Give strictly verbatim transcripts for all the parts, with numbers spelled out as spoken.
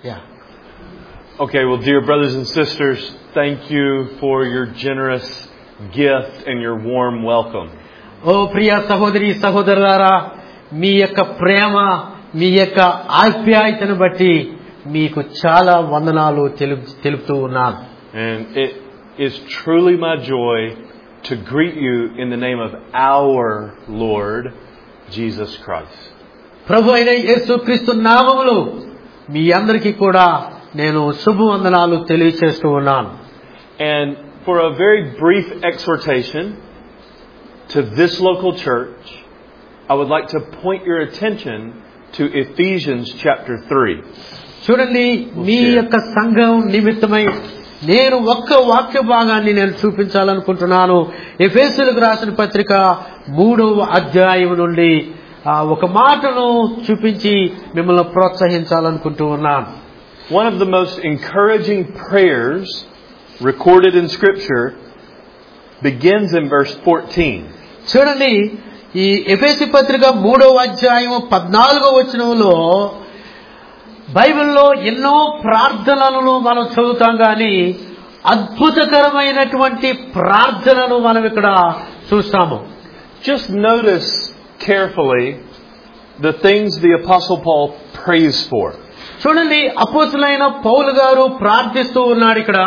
Yeah. Okay, well, dear brothers and sisters, thank you for your generous gift and your warm welcome. Oh, priya sahodari sahodarara, మీ యొక్క ప్రేమ, మీ యొక్క ఆప్యాయతను బట్టి మీకు చాలా వందనాలు తెలుపుతూ ఉన్నాను. And it is truly my joy to greet you in the name of our Lord Jesus Christ. ప్రభు అయిన యేసుక్రీస్తు నామములో మీ అందరికీ కూడా నేను శుభవందనాలు తెలియజేస్తూ ఉన్నాను. And for a very brief exhortation to this local church, I would like to point your attention to Ephesians chapter three. చూడండి, మీ యొక్క సంఘం నిమిత్తమై నేను ఒక్క వాక్య భాగాన్ని నేను చూపించాలనుకుంటున్నాను. ఎఫెసీయులకు రాసిన పత్రిక మూడవ అధ్యాయం నుండి ఒక మాటను చూపించి మిమ్మల్ని ప్రోత్సహించాలనుకుంటూ ఉన్నాను. One of the most encouraging prayers recorded in Scripture begins in verse fourteen. చూడండి, ఈ ఎఫెసీ పత్రిక మూడవ అధ్యాయం పద్నాలుగో వచనంలో బైబిల్లో ఎన్నో ప్రార్థనలను మనం చదువుతాం, కానీ అద్భుతకరమైనటువంటి ప్రార్థనను మనం ఇక్కడ చూస్తాము. Just notice carefully the things the Apostle Paul prays for. చూడండి, అపోస్తలుడైన పౌలు గారు ప్రార్థిస్తూ ఉన్నాడు ఇక్కడ.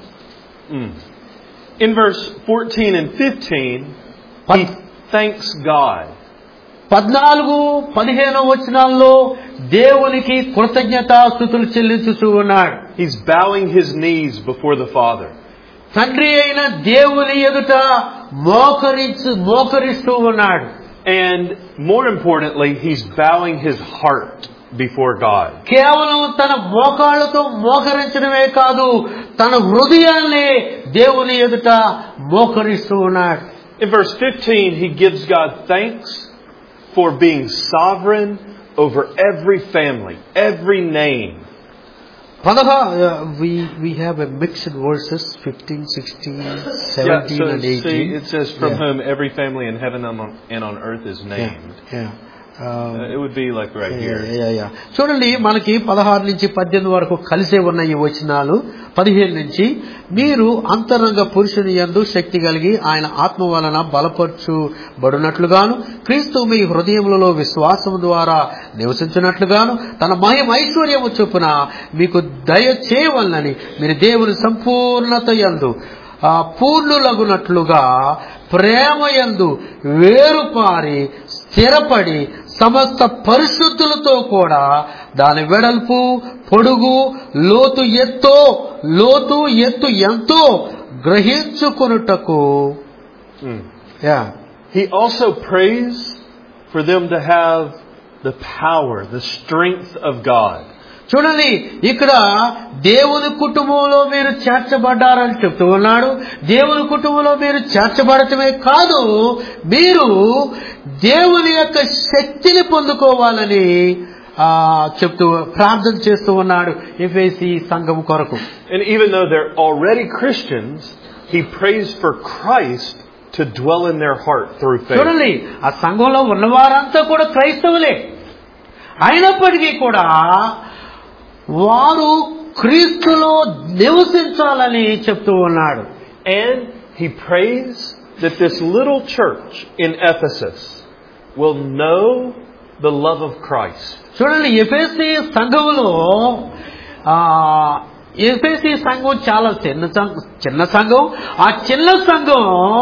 In verse fourteen and fifteen, he thanks God. పద్నాలుగు పదిహేను వచనాల్లో దేవునికి కృతజ్ఞతాస్తుతులు చెల్లించుతూ ఉన్నాడు. He's bowing his knees before the Father. తండ్రి అయిన దేవుని ఎదుట మోకరిస్తూ మోకరిస్తూ ఉన్నాడు. And more importantly, he's bowing his heart before God. కేవలం తన మోకాళ్ళతో మోకరించడమే కాదు, తన హృదయాన్ని దేవుని ఎదుట మోకరిస్తూ ఉన్నాడు. In verse fifteen, he gives God thanks for being sovereign over every family, every name. Padaha, uh, we we have a mixed verses fifteen, sixteen, seventeen, yeah, so and eighteen. See, it says from yeah. whom every family in heaven and on earth is named. Yeah. yeah. Um, uh, it would be like right yeah, here. Yeah, yeah. చూడండి, మనకి పదహారు నుంచి పద్దెనిమిది వరకు కలిసే ఉన్న ఈ వచనాలు. పదిహేను నుంచి, మీరు అంతరంగ పురుషుని యందు శక్తి కలిగి ఆయన ఆత్మ వలన బలపరచుబడినట్లుగాను, క్రీస్తు మీ హృదయములలో విశ్వాసం ద్వారా నివసించినట్లుగాను, తన మహిమ ఐశ్వర్యము చొప్పున మీకు దయ చేయవలనని మీరు దేవుని సంపూర్ణత యందు పూర్ణులగునట్లుగా ప్రేమ యందు వేరుపారి స్థిరపడి సమస్త పరిశుద్ధులతో కూడా దాని వెడల్పు, పొడుగు, లోతు ఎత్తో లోతు ఎత్తు ఎంతో గ్రహించుకొనుటకు. Yeah. He also prays for them to have the power, the strength of God. చూడండి, ఇక్కడ దేవుని కుటుంబంలో మీరు చేర్చబడ్డారని చెప్తూ ఉన్నాడు. దేవుని కుటుంబంలో మీరు చేర్చబడటమే కాదు, మీరు దేవుని యొక్క శక్తిని పొందుకోవాలని చెప్తూ ప్రార్థన చేస్తూ ఉన్నాడు ఎఫెసీ సంఘం కొరకు. And even though they're already Christians, he prays for Christ to dwell in their heart through faith. చూడండి, ఆ సంఘంలో ఉన్నవారంతా కూడా క్రైస్తవులే. అయినప్పటికీ కూడా వారు క్రీస్తులో నివసించాలని చెప్తూ ఉన్నాడు. And he prays that this little church in Ephesus will know the love of Christ. చూడండి, ఎఫెసీ సంఘములో ఎఫెసీ సంఘం చాలా చిన్న చిన్న సంఘం. ఆ చిన్న సంఘం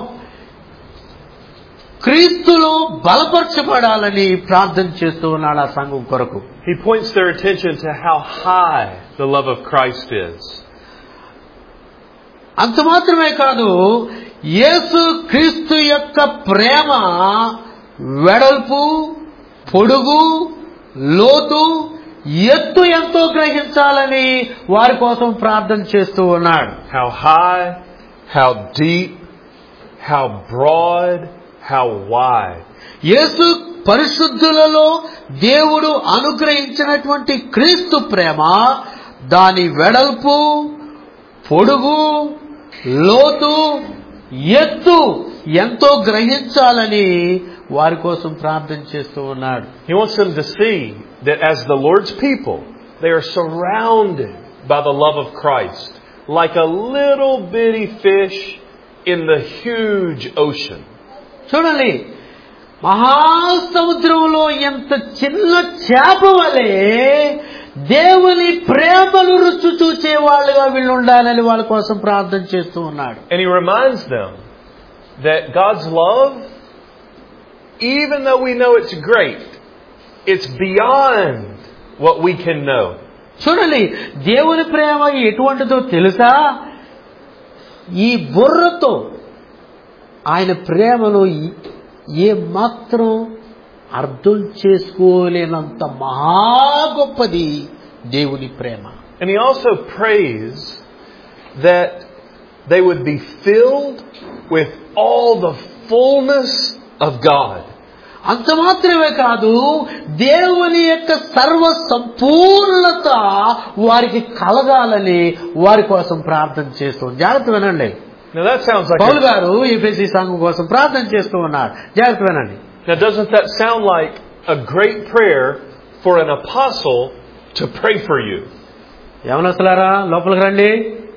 క్రీస్తులో బలపరచబడాలని ప్రార్థన చేస్తూ ఉన్నాడు ఆ సంఘం కొరకు. He points their attention to how high the love of Christ is. అంత మాత్రమే కాదు, యేసు క్రీస్తు యొక్క ప్రేమ వెడల్పు, పొడుగు, లోతు, ఎత్తు ఎంతో గ్రహించాలని వారి కోసం ప్రార్థన చేస్తూ ఉన్నాడు. How high, how deep, how broad, how wide. యేసు పరిశుద్ధులలో దేవుడు అనుగ్రహించినటువంటి క్రీస్తు ప్రేమ, దాని వెడల్పు, పొడుగు, లోతు, ఎత్తు ఎంతో గ్రహించాలని వారి కోసం ప్రార్థన చేస్తూ ఉన్నాడు. He wants them to see that as the Lord's people, they are surrounded by the love of Christ, like a little bitty fish in the huge ocean. చూడండి, మహాసముద్రంలో ఎంత చిన్న చేప వలె దేవుని ప్రేమను రుచి చూచే వాళ్ళుగా వీళ్ళు ఉండాలని వాళ్ళ కోసం ప్రార్థన చేస్తూ ఉన్నాడు. And he reminds them that God's love, even though we know it's great, it's beyond what we can know. చూడండి, దేవుని ప్రేమ ఎటువంటిదో తెలుసా? ఈ బుర్రతో ఆయన ప్రేమను ఏ మాత్రం అర్థం చేసుకోలేనంత మహా గొప్పది దేవుని ప్రేమ. And he also prays that they would be filled with all the fullness of God. అంత మాత్రమే కాదు, దేవుని యొక్క సర్వ సంపూర్ణత వారికి కలగాలని వారి కోసం ప్రార్థన చేస్తూ. జాగ్రత్త వినండి. Now that sounds like పౌలు గారు ఎఫెసీ సంఘం కోసం ప్రార్థన చేస్తూ ఉన్నారు. జాగ్రత్త వినండి. Now doesn't that sound like a great prayer for an apostle to pray for you? యవనస్తులారా, లోపలికి రండి,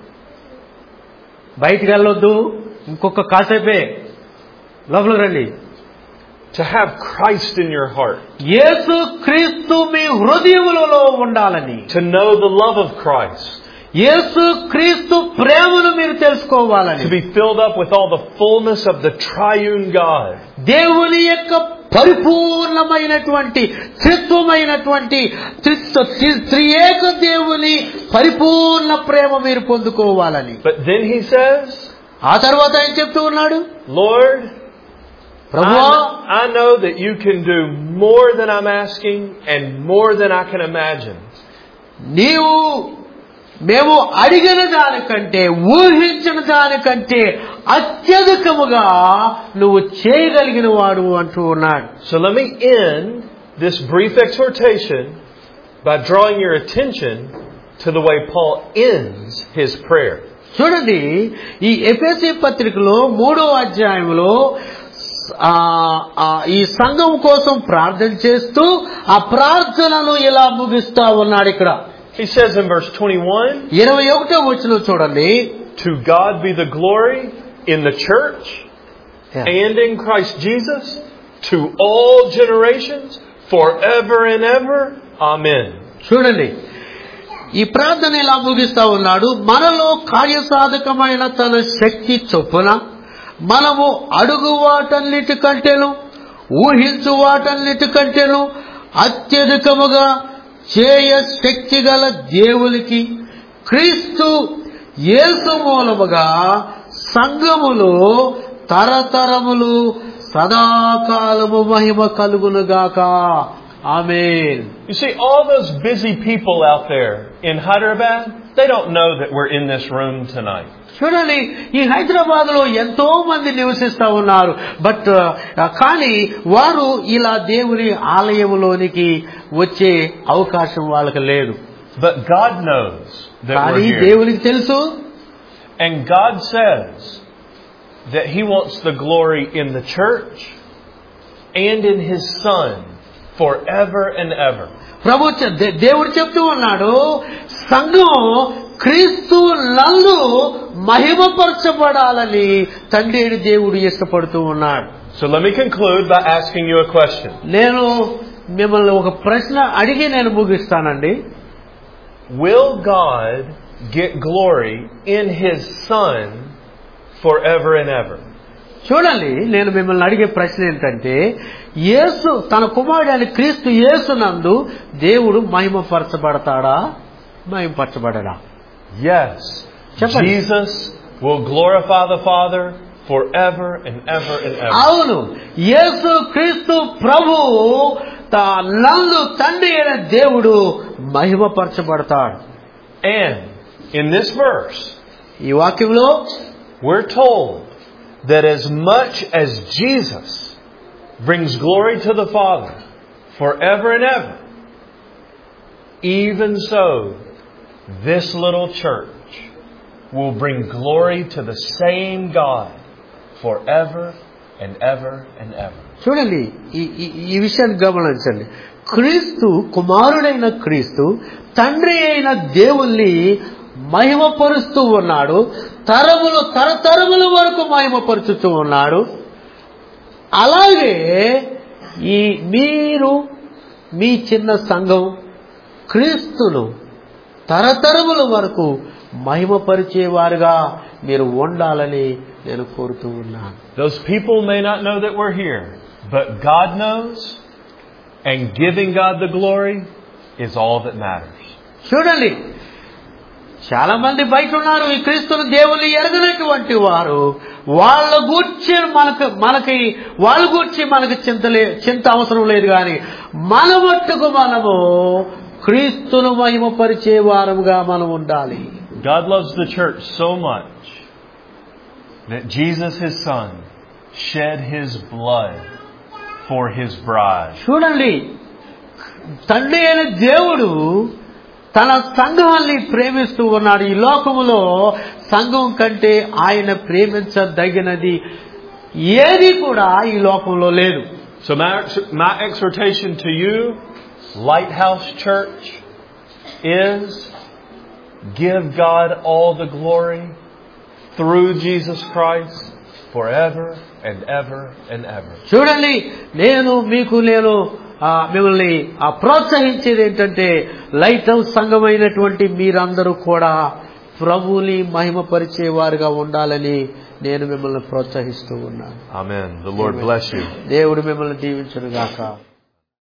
బయటికి వెళ్ళొద్దు, ఇంకొక కాసేపే లోపలికి రండి. To have Christ in your heart. యేసు క్రీస్తు మీ హృదయములలో ఉండాలని. To know the love of Christ. యేసు క్రీస్తు ప్రేమను మీరు తెలుసుకోవాలని. To be filled up with all the fullness of the triune God. దేవుని యొక్క పరిపూర్ణమైనటువంటి త్రిత్వమైనటువంటి త్రియేక దేవుని పరిపూర్ణ ప్రేమ మీరు పొందుకోవాలని. But then he says, ఆ తర్వాత ఆయన చెప్తూ ఉన్నాడు, Lord, ప్రభువా, I know that you can do more than I'm asking and more than I can imagine. నీవు మేము అడిగిన దానికంటే ఊహించిన దానికంటే అత్యధికముగా నువ్వు చేయగలిగిన వాడు అంటూ ఉన్నాడు. So let me end this brief exhortation by drawing your attention to the way Paul ends his prayer. చూడండి, ఈ ఎఫెసీ పత్రికలో మూడో అధ్యాయంలో ఈ సంఘం కోసం ప్రార్థన చేస్తూ ఆ ప్రార్థనను ఇలా ముగిస్తా ఉన్నాడు. ఇక్కడ he says in verse twenty-one, ఇరవై ఒకటో వచనం చూడండి, to God be the glory in the church yeah. and in Christ Jesus to all generations forever and ever. Amen. చూడండి, ఈ ప్రార్థన ఇలా ముగిస్తా ఉన్నాడు. మనలో కార్యసాధకమైన తన శక్తి చొప్పున మనము అడుగు వాటన్నిటి కంటేను ఊహించు వాటన్నిటి కంటేను అత్యధికముగా చేయ శక్తి గల దేవునికి క్రీస్తు యేసు మూలముగా సంఘములో తరతరములు సదాకాలము మహిమ కలుగునుగాక. ఆమేన్. You see, all those busy people out there in Hyderabad, they don't know that we're in this room tonight. చూడండి, ఈ హైదరాబాద్ లో ఎంతో మంది నివసిస్తా ఉన్నారు. బట్ కానీ వారు ఇలా దేవుని ఆలయంలోనికి వచ్చే అవకాశం వాళ్ళకి లేదు. But God knows that కానీ we're here. దేవునికి తెలుసు. And God says that He wants the glory in the church and in His Son forever and ever. ప్రభు దేవుడు చెప్తూ ఉన్నాడు, సంఘం క్రీస్తు నందు మహిమపరచబడాలని తండ్రి దేవుడు ఇష్టపడుతూ ఉన్నాడు. So let me conclude by asking you a question. నేను మిమ్మల్ని ఒక ప్రశ్న అడిగి నేను ముగిస్తానండి. Will God get glory in His Son forever and ever? చూడండి, నేను మిమ్మల్ని అడిగే ప్రశ్న ఏంటంటే, యేసు తన కుమారుడైన క్రీస్తు యేసు నందు దేవుడు మహిమపరచబడతాడా, మహిమపరచబడడా? Yes. Jesus will glorify the Father forever and ever and ever. అవును, యేసు క్రీస్తు ప్రభు నందు తండ్రి అయిన దేవుడు మహిమపరచబడతాడు. And in this verse, ఈ వాక్యంలో we're told that as much as Jesus brings glory to the Father forever and ever, even so, this little church will bring glory to the same God forever and ever and ever. చూడండి, ఈ ఈ విషయాన్ని గమనించండి. క్రీస్తు కుమారుడైన క్రీస్తు తండ్రి అయిన దేవుణ్ణి మహిమపరుస్తూ ఉన్నాడు. తరములు తరతరముల వరకు మహిమపరుచుతూ ఉన్నాడు. అలాగే ఈ మీరు మీ చిన్న సంఘం క్రీస్తును తరతరముల వరకు మహిమపరిచేవారుగా మీరు ఉండాలని నేను కోరుతూ ఉన్నాను. Those people may not know that we're here, but God knows, and giving God the glory is all that matters. చూడండి, చాలా మంది బయట ఉన్నారు, ఈ క్రీస్తును దేవుని ఎరగనటువంటి వారు. వాళ్ళ గూర్చి మనకు మనకి వాళ్ళ గూర్చి మనకు చింతలే చింత అవసరం లేదు. కానీ మన మట్టుకు మనము క్రీస్తును మహిమపరిచే వారముగా మనం ఉండాలి. God loves the church so much that Jesus, His Son, shed His blood for His bride. చూడండి, తండ్రి అయిన దేవుడు తన సంఘాన్ని ప్రేమిస్తూ ఉన్నాడు. ఈ లోకములో సంఘం కంటే ఆయన ప్రేమించదగినది ఏది కూడా ఈ లోకంలో లేదు. So my, my exhortation to you, Lighthouse Church, is give God all the glory through Jesus Christ forever and ever and ever. చూడండి, నేను మీకు నేను మిమ్మల్ని ప్రోత్సహించేది ఏంటంటే లైట్ హౌస్ సంఘమైనటువంటి మీరందరూ కూడా ప్రభువుని మహిమపరిచేవారుగా ఉండాలని నేను మిమ్మల్ని ప్రోత్సహిస్తూ ఉన్నాను. Amen. The Lord bless you. దేవుడు మిమ్మల్ని దీవించును గాక.